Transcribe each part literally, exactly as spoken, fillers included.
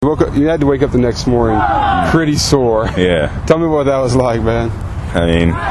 You, woke up, you had to wake up the next morning pretty sore. Yeah. Tell me what that was like, man. I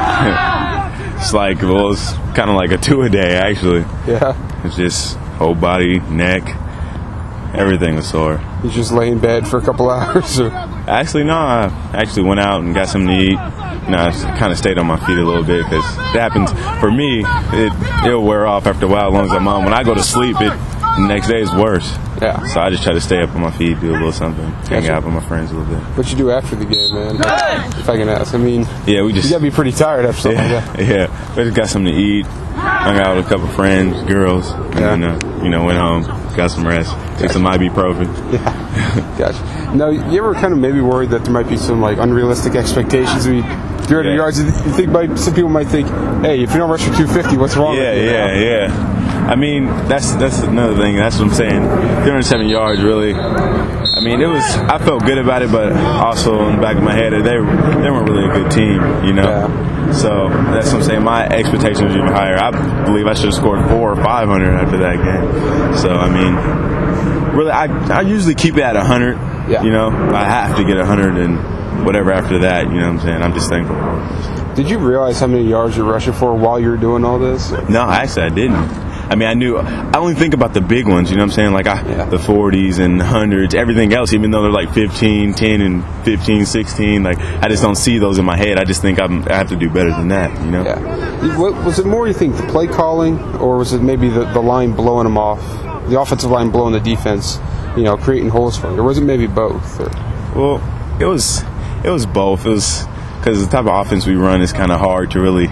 mean, it's like, well, it's kind of like a two-a-day, actually. Yeah. It's just whole body, neck, everything was sore. You just lay in bed for a couple hours? Or? Actually, no. I actually went out and got something to eat. You know, I kind of stayed on my feet a little bit because it happens. For me, it, it'll wear off after a while as long as I'm on. When I go to sleep, it the next day is worse. Yeah. So I just try to stay up on my feet, do a little something, hang out with my friends a little bit. What you do after the game, man? If I can ask. I mean, yeah, we just you gotta be pretty tired after something yeah, like that. Yeah, we just got something to eat, hung out with a couple friends, girls, and Yeah. then, uh, you know, went home, got some rest, took some ibuprofen. Yeah. Gotcha. Now, you ever kind of maybe worried that there might be some like unrealistic expectations? I mean, three hundred Yeah. yards. You think might, some people might think, hey, if you don't rush for two fifty, what's wrong Yeah, with you? yeah, yeah. I mean, that's that's another thing. That's what I'm saying. three hundred seven yards, really. I mean, it was. I felt good about it, but also in the back of my head, they they weren't really a good team, you know. Yeah. So that's what I'm saying. My expectations were even higher. I believe I should have scored four or five hundred after that game. So I mean, really, I I usually keep it at a hundred. Yeah. You know, I have to get a hundred and whatever after that. You know what I'm saying? I'm just thankful. Did you realize how many yards you're rushing for while you were doing all this? No, actually, I didn't. I mean, I knew. I only think about the big ones. You know what I'm saying? Like I, Yeah. the forties and hundreds, everything else. Even though they're like fifteen, ten, and fifteen, sixteen. Like I just don't see those in my head. I just think I'm, I have to do better than that. You know? Yeah. What, was it more, you think, the play calling, or was it maybe the, the line blowing them off, the offensive line blowing the defense, you know, creating holes for you, or was it maybe both? Or? Well, it was. It was both. It was because the type of offense we run is kind of hard to really.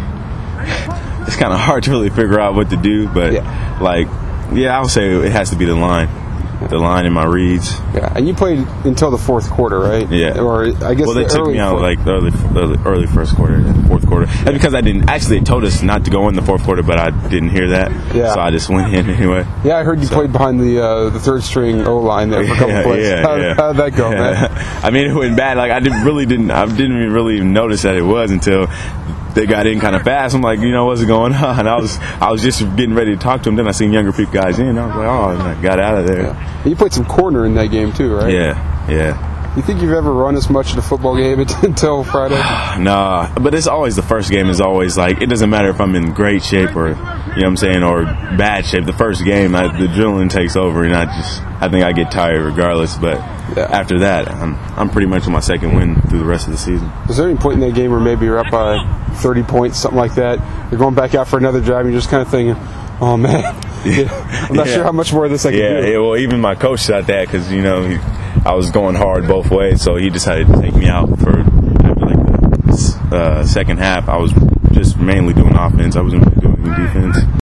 It's kind of hard to really figure out what to do, but Yeah. like, yeah, I would say it has to be the line, the line in my reads. Yeah, and you played until the fourth quarter, right? Yeah. Or I guess Well, they the took early me out fourth. like the early, early, early first quarter, fourth quarter. That's because I didn't. Actually, they told us not to go in the fourth quarter, but I didn't hear that. Yeah. So I just went in anyway. Yeah, I heard you So- played behind the uh, the third string O line there for a couple Yeah, plays. yeah, how, yeah. How'd that go, Yeah. man? I mean, it went bad. Like I didn't really didn't. I didn't even really notice that it was until they got in kind of fast. I'm like, you know, what's going on? And I was I was just getting ready to talk to them. Then I seen younger people guys in. I was like, oh, and I got out of there. Yeah. You played some corner in that game too, right? Yeah, yeah. You think you've ever run as much in a football game until Friday? Nah, but it's always the first game is always like it doesn't matter if I'm in great shape or you know what I'm saying or bad shape. The first game, I, the adrenaline takes over, and I just I think I get tired regardless. But Yeah. after that, I'm I'm pretty much on my second win through the rest of the season. Was there any point in that game where maybe you're up by thirty points, something like that? You're going back out for another drive, and you're just kind of thinking, "Oh man, I'm not Yeah. sure how much more of this I can Yeah, do." yeah, well, even my coach said that because you know he, I was going hard both ways, so he decided to take me out for after like the uh, second half. I was just mainly doing offense. I wasn't really doing any defense.